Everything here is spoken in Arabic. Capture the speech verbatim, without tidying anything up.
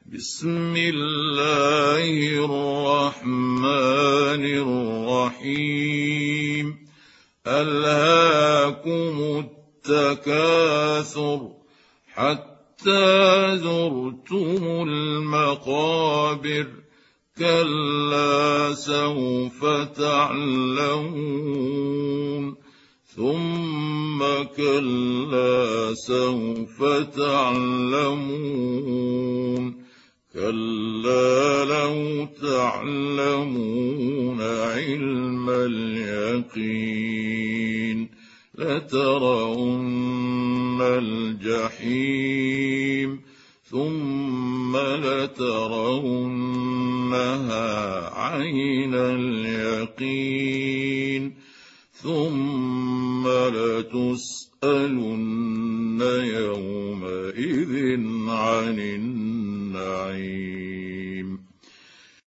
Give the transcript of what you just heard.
بسم الله الرحمن الرحيم ألهاكم التكاثر حتى زرتم المقابر كلا سوف تعلمون ثم كلا سوف تعلمون كلا لو تعلمون علم اليقين لترون الجحيم ثم لترونها عين اليقين ثم لتسألن يومئذ عن النعيم.